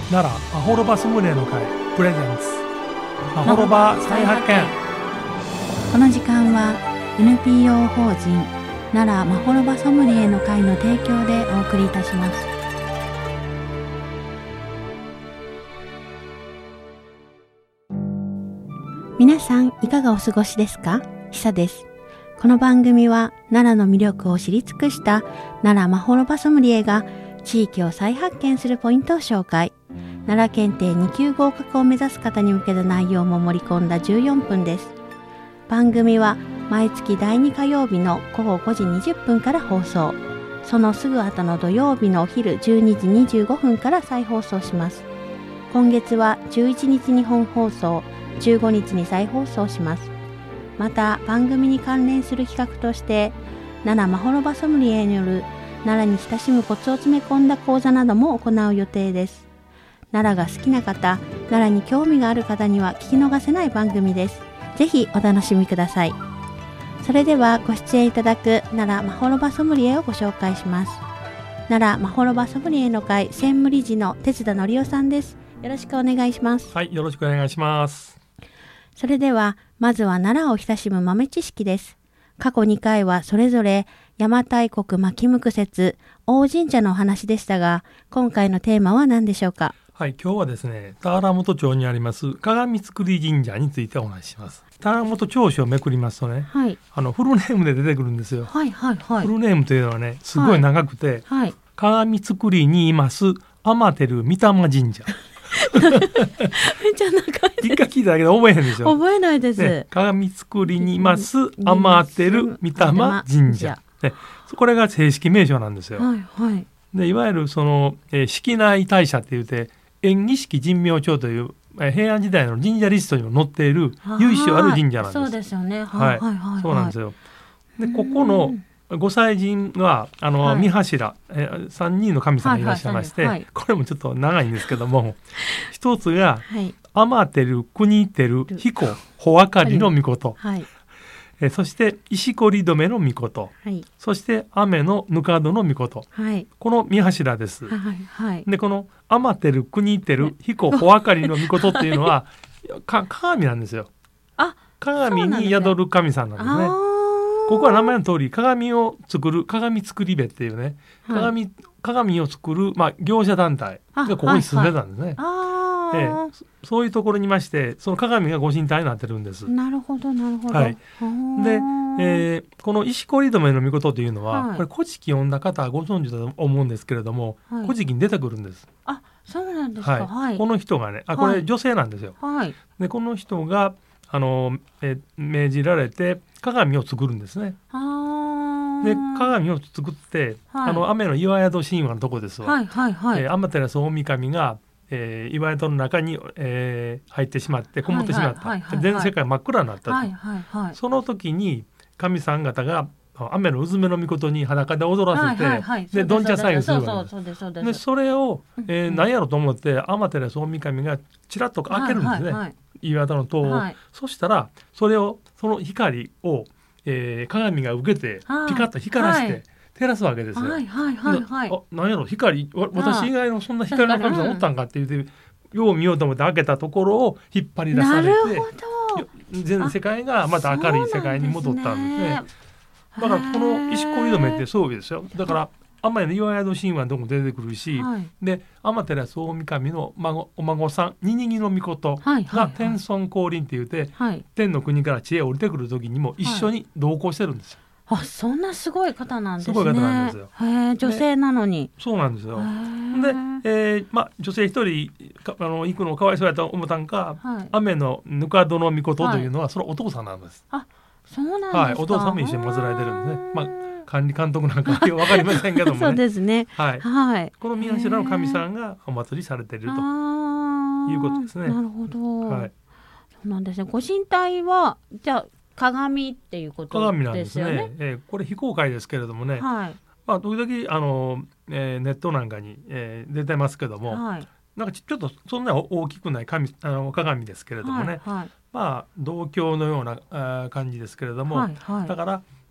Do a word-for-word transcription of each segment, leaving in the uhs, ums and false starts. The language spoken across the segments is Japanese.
奈良まほろばソムリエの会プレゼンツまほろば再発見。 この時間は エヌピーオー 法人奈良まほろばソムリエの会の提供でお送りいたします。皆さんいかがお過ごしですか？ひさです。この番組は奈良の魅力を知り尽くした奈良まほろばソムリエが地域を再発見するポイントを紹介。奈良検定に級合格を目指す方に向けた内容も盛り込んだじゅうよんぷんです。番組は毎月だいに火曜日の午後ごじにじゅっぷんから放送。そのすぐ後の土曜日のお昼じゅうにじにじゅうごふんから再放送します。今月はじゅういちにちに本放送、じゅうごにちに再放送します。また番組に関連する企画として奈良まほろばソムリエによる奈良に親しむコツを詰め込んだ講座なども行う予定です。奈良が好きな方、奈良に興味がある方には聞き逃せない番組です。ぜひお楽しみください。それではご出演いただく奈良まほろばソムリエをご紹介します。奈良まほろばソムリエの会専務理事の鉄田則夫さんです。よろしくお願いします。 はい、よろしくお願いします。 それではまずは奈良を親しむ豆知識です。過去にかいはそれぞれ邪馬台国牧向説、大神社のお話でしたが、今回のテーマは何でしょうか？ はい、今日はですね、田原本町にあります鏡造神社についてお話しします。田原本町史をめくりますとね、はい、あのフルネームで出てくるんですよ。 はいはいはい。 フルネームというのはね、すごい長くて、はいはい、鏡造りにいます天照御霊神社。 めっちゃ長いです。 一回聞いただけで覚えへんでしょ。 覚えないです。 ね、鏡造りにいます天照御霊神社。ね、これが正式名称なんですよ。はいはい。でいわゆるその、えー、式内大社って言って延喜式神明帳という、えー、平安時代の神社リストにも載っている由緒ある神社なんです。 そうですよね。 はい、はいはいはい、そうなんですよ。でここのご祭神はあの、はい、三柱、えー、さんにんの神様がいらっしゃいまして、はいはいはい、これもちょっと長いんですけども一つが、はい、天照国照彦穂あかりの命、はい、えそして石こり止めの命、はい、そして雨のぬかどの命、はい、この三柱です、はいはい、でこの天照国照彦穂あかりの命っていうのはか鏡なんですよ。あ、鏡に宿る神さんなんですね。ここは名前の通り鏡を作る鏡作り部っていうね、はい、鏡, 鏡を作る、まあ、業者団体がここに住んでたんですね。はいはい、ええ、そういうところにいましてその鏡がご神体になってるんです。 なるほどなるほど、 はい、で、えー、この石こり止めの命というのは、はい、これ古事記読んだ方はご存知だと思うんですけれども、はい、古事記に出てくるんです。 あ、そうなんですか、はいはい、 この人がね、あ、これ女性なんですよ、はい、でこの人があの、え命じられて鏡を作るんですね。あで鏡を作って、はい、あの雨の岩宿神話のとこですわ、はいはいはい、えー、天照大神が、えー、岩宿の中に、えー、入ってしまってこもってしまった、はいはいはいはい、全世界真っ暗になったと、はいはいはい、その時に神さん方が雨のうずめの命に裸で踊らせて、はいはいはい、でどんちゃん騒ぎするわけです。でそれを、えー、何やろうと思って天照大神がちらっと開けるんですね、はいはいはい、岩戸の塔を、はい、そしたらそれをその光を、えー、鏡が受けてピカッと光らして、はい、照らすわけですよ。はいはいはいはい、あ、何やろ光、私以外のそんな光の神様おったんかって言ってよう見ようと思って開けたところを引っ張り出されて、全世界がまた明るい世界に戻ったんですね。だからこの石こり止めってそうですよ。だから天の岩宿神話のとこも出てくるし、はい、で天照大神の孫お孫さんニニギの命が天孫降臨って言って、はい、天の国から知恵を降りてくる時にも一緒に同行してるんですよ。 はい、あ、そんなすごい方なんですね。 すごい方なんですよ。 へ、女性なのに。 そうなんですよ。で、えーま、女性一人あの行くのかわいそうやと思ったんか、はい、雨のぬかどの命というのは、はい、そのお父さんなんです。 あ、そうなんですか。 はい、お父さんも一緒に祀られてるんですね。まあ管理監督なんか分かりませんけどもね。 そうですね、 はいはい、この三柱の神さんがお祭りされているということですね。 なるほど、はい、そうなんですね。ご神体はじゃあ鏡っていうことですよね。鏡なんですね、 えー、これ非公開ですけれどもね、はい、まあ、時々あの、えー、ネットなんかに、えー、出てますけども、はい、なんかちょっとそんな大きくない神あの鏡ですけれどもね、はいはい、まあ銅鏡のようなあ感じですけれども、はいはい、だから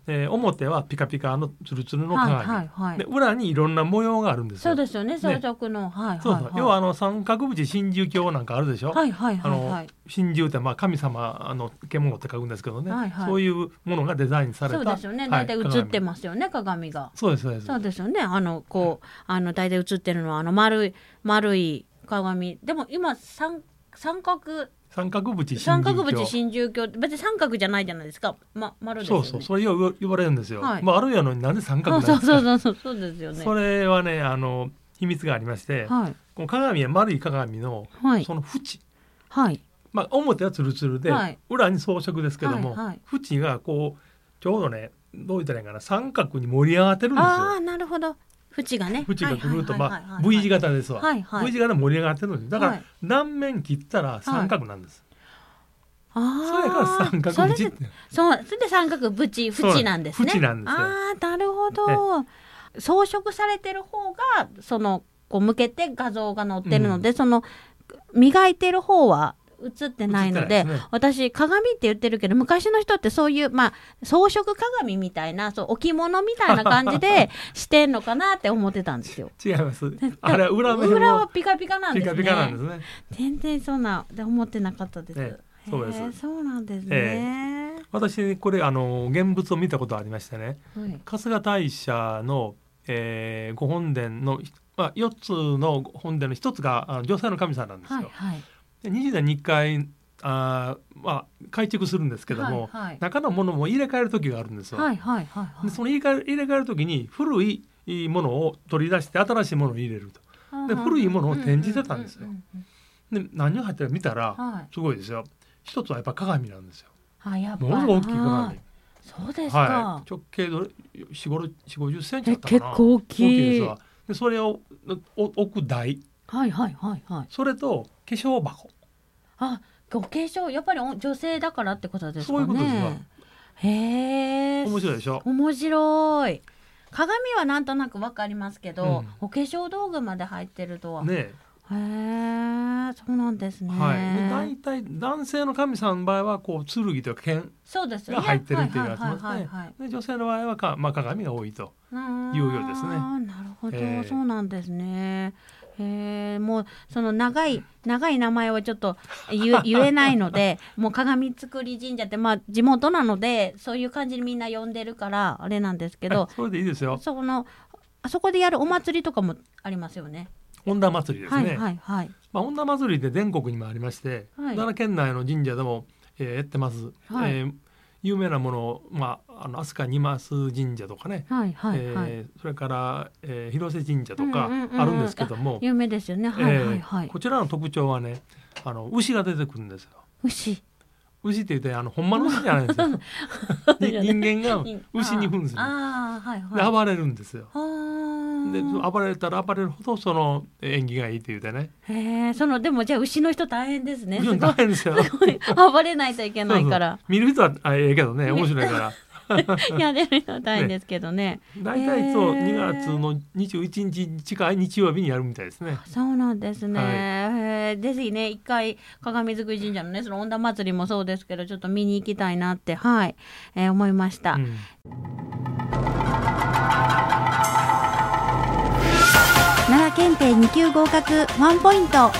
えー、表はピカピカのツルツルの鏡、 はいはいはい、 で裏にいろんな模様があるんですよ。 そうですよね、装飾の、ね、はいはいはい、 そうそう、要はあの三角縁真珠鏡なんかあるでしょ。 はいはいはいはい、 あの真珠ってまあ神様の獣って書くんですけどね、 はいはい、 そういうものがデザインされた。 そうですよね、大体映ってますよね、はい、鏡が。 そうですそうです。 そうですよね、あのこうあの大体映ってるのはあの丸い丸い鏡でも今三三角三角縁真珠鏡三角縁真珠鏡別に三角じゃないじゃないですか、ま、丸ですよね。 そうそう、それよ言われるんですよ、 はい、 まあ、あるやのになんで三角なんですか。 そうそうそうそうそうですよね。 それはねあの秘密がありまして、はい、この鏡は丸い鏡の、はい、その縁、はい、まあ、表はツルツルで、はい、裏に装飾ですけども、はいはい、縁がこうちょうどねどう言ったらいいかな、三角に盛り上がってるんですよ。 ああなるほど、縁がね、 縁がぐるっと、まあ V 字型ですわ、はいはい、V 字型で盛り上がってるんです。だから、はい、断面切ったら三角なんです、はい、あそれから三角縁ってそう、それで三角縁縁なんですね。 縁なんですよ。 ああなるほど、装飾されてる方がそのこう向けて画像が載ってるので、うん、その磨いてる方は映ってないの で, で、ね、私鏡って言ってるけど昔の人ってそういう、まあ、装飾鏡みたいなそう置物みたいな感じでしてんのかなって思ってたんですよ。 違います。あれは 裏, 裏はピカピカなんですね。 ピカピカなんですね。 全然そんなで思ってなかったです、ね、 そうです。 そうなんですね、 えー、私これあの現物を見たことありましてね、はい、春日大社の、えー、ご本殿の、まあ、よっつの本殿のひとつが女性の神様なんですよ、はいはい、にじゅうねんにいっかいあ、まあ、改築するんですけども、はいはい、中のものも入れ替える時があるんですよ、はいはいはいはい、でその入れ替え、入れ替える時に古いものを取り出して新しいものを入れると。で古いものを展示してたんですよ。で何が入ってるか見たら、はい、すごいですよ。一つはやっぱ鏡なんですよ。 あやっぱものすごく大きい鏡。 そうですか、 はい、直径どれ よんじゅうごじゅっセンチだったかな。 結構大きい。 大きいですわ。でそれを置く台、 はいはいはいはい、 それと化粧箱。 あ、お化粧やっぱり女性だからってことですかね。 そういうことですわ。 へえ、 面白いでしょ。 面白い。鏡はなんとなくわかりますけど、うん、お化粧道具まで入ってるとはね。へえ、そうなんですね。 はい、だいたい男性の神様の場合はこう剣というか剣が入ってるっていうやつですね。で女性の場合はか、まあ、鏡が多いというようですね。 なるほど、えー、そうなんですね。へ、もうその長い長い名前をちょっと 言, 言えないのでもう鏡造神社って、まあ、地元なのでそういう感じにみんな呼んでるからあれなんですけど、 それでいいですよ。 そのあそこでやるお祭りとかもありますよね。 恩田祭りですね。 はいはいはい、 まあ、恩田祭りって全国にもありまして、はい、奈良県内の神社でも、えー、やってます、はい、えー、有名なものを、まあ、あの飛鳥二増神社とかね、はいはいはい、えー、それから、えー、広瀬神社とかあるんですけども、うんうんうん、 有名ですよね、はいはいはい、 えー、こちらの特徴はね、あの牛が出てくるんですよ。 牛牛って言ってあのほんまの牛じゃないんですよ人間が牛に扮する、あ、はいはい、で暴れるんですよ。で暴れたら暴れるほどその縁起がいいって言うてね。 へえ、そのでもじゃあ牛の人大変ですね。 大変ですよ。 暴れないといけないから。 そうそう、見る人はええけどね、面白いからやれるのは大変ですけどね。 大体、ね、そうにがつのにじゅういちにちに近い日曜日にやるみたいですね。 そうなんですね、はい、ぜひね一回鏡造神社のねその恩田祭りもそうですけどちょっと見に行きたいなって、はい、えー、思いました、うん、奈良検定に級合格ワンポイント。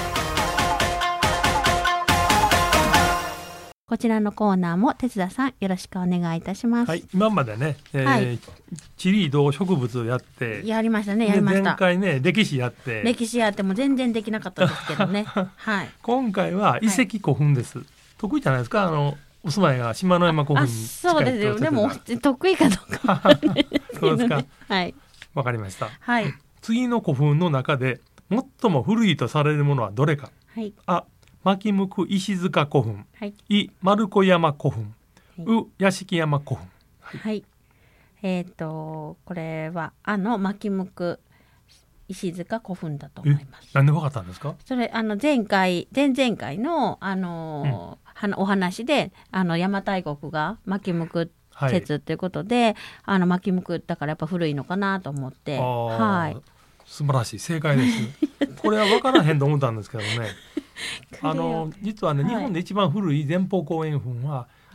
こちらのコーナーも哲田さんよろしくお願いいたします。 はい、今までね、えーはい、地理動植物をやってやりましたねやりました。 前回ね歴史やって歴史やっても全然できなかったですけどね、はい、 今回は遺跡古墳です、はい、得意じゃないですか。あのお住まいが島の山古墳に近い。 そうですよ。でも得意かどうかわからないですけどね。そうですか。はい。わかりました。 はい。 次の古墳の中で最も古いとされるものはどれか。はい。あ、牧向石塚古墳。はい。い、丸子山古墳。はい、う、屋敷山古墳。 はい。はい、えっ、ー、とこれはあの牧向石塚古墳だと思います。 なんで分かったんですか。 それあの前回前々回のあの、うん、お話であの邪馬台国が牧向説っていうことで、はい、あの牧向だからやっぱ古いのかなと思って、はい、 素晴らしい正解ですこれは分からへんと思ったんですけどねあの実はね、はい、日本で一番古い前方後円墳は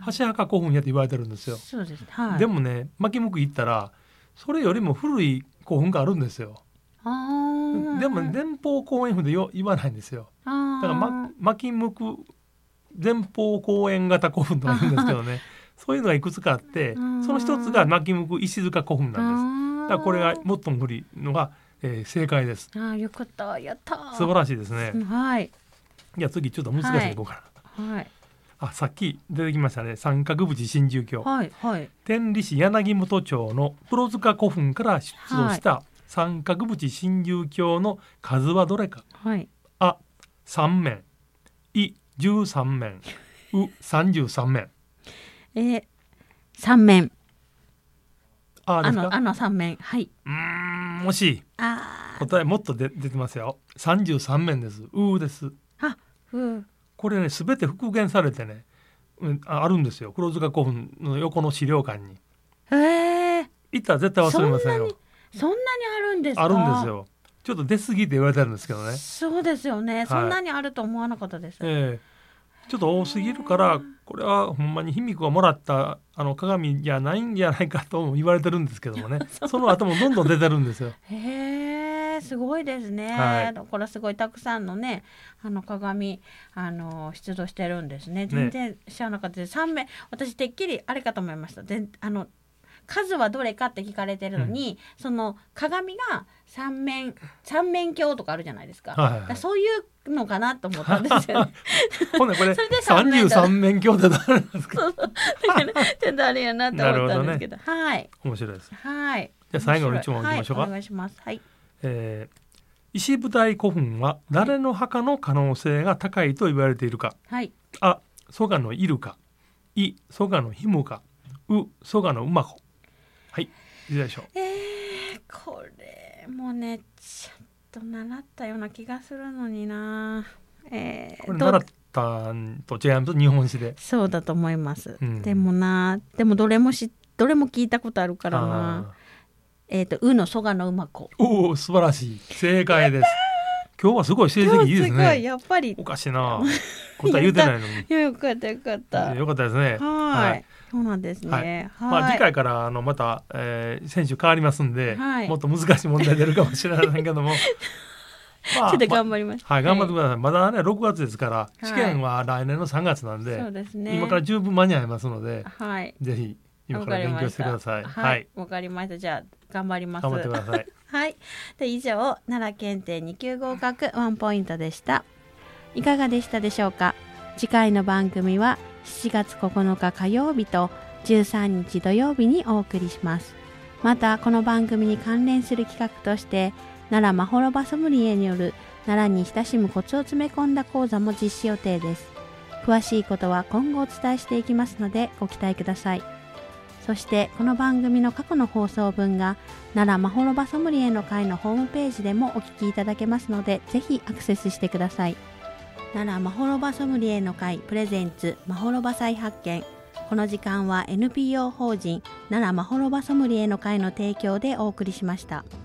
箸墓古墳やって言われてるんですよ。 そうです、はい、 でもね牧向行ったらそれよりも古い古墳があるんですよ。あでも前方後円墳でよ言わないんですよ。だからま牧向前方後円型古墳とか言うんですけどねそういうのがいくつかあってその一つが牧向石塚古墳なんです。だからこれが最も古いのが、えー、正解です。 あよかったやった素晴らしいですね。 はい。 いや次ちょっと難しいとこから、はい、あさっき出てきましたね三角淵真珠鏡、はいはい、天理市柳本町の黒塚古墳から出土した三角淵真珠鏡の数はどれか、はい、あさん面、いじゅうさん面、うさんじゅうさん面。 えー、さん面。 あですか？ あのあのさん面、はい。 うーん惜しい。あ答えもっとで出てますよ。さんじゅうさん面です。うです。 あうこれねすべて復元されてね、うん、あるんですよ黒塚古墳の横の資料館に。へえ。行ったら絶対忘れませんよ。 そんなにあるんですか？ あるんですよ。ちょっと出過ぎて言われてるんですけどね。 そうですよね、はい、そんなにあると思わなかったです、 えー、ちょっと多すぎるからこれはほんまに卑弥呼がもらったあの鏡じゃないんじゃないかとも言われてるんですけどもねその後もどんどん出てるんですよ。 へーすごいですね、はい、だからすごいたくさんのねあの鏡あの出土してるんですね。全然知らなかったです。さん面私てっきりあれかと思いました。全あの数はどれかって聞かれてるのに、うん、その鏡が三面三面鏡とかあるじゃないですか、はいはいはい、だそういうのかなと思ったんですよねほんでこれさんじゅうさん面鏡って誰なんですか？そうそうだからちょっとあれやなと思ったんですけど、どね、はい面白いです。 はい。 じゃあ最後の一問いきましょうか。 はい、お願いします。はい。 えー、石舞台古墳は誰の墓の可能性が高いと言われているか、はい、あ蘇我のイルカ、い蘇我のヒムカ、う蘇我の馬子。はい、いいでしょう。 えー、これもねちょっと習ったような気がするのにな、 えー、これ習ったんと違います日本史で。 そうだと思います、うん、でもなでもどれもしどれも聞いたことあるからな。えっ、ー、とうの蘇我の馬子。 おお素晴らしい正解です。今日はすごい成績いいですね。すごいやっぱりおかしいな答え言うてないのにいやよかったよかったよかったですね。 はい、はいそうなんですね、はいはいまあ、次回からあのまた、えー、選手変わりますんで、はい、もっと難しい問題出るかもしれないけどもまあ、ちょっと頑張ります、 まあ、はい頑張ってください、はい、まだねろくがつですから、はい、試験は来年のさんがつなんで、 そうですね、 今から十分間に合いますので、 はい、 ぜひ今から勉強してください。 はい、わかりました。じゃあ頑張ります。 頑張ってくださいはいで以上奈良検定に級合格ワンポイントでした。いかがでしたでしょうか。次回の番組はしちがつここのか火曜日とじゅうさんにち土曜日にお送りします。またこの番組に関連する企画として奈良まほろばソムリエによる奈良に親しむコツを詰め込んだ講座も実施予定です。詳しいことは今後お伝えしていきますのでご期待ください。そしてこの番組の過去の放送分が奈良まほろばソムリエの会のホームページでもお聞きいただけますのでぜひアクセスしてください。奈良まほろばソムリエの会プレゼンツまほろば再発見。この時間は エヌピーオー 法人奈良まほろばソムリエの会の提供でお送りしました。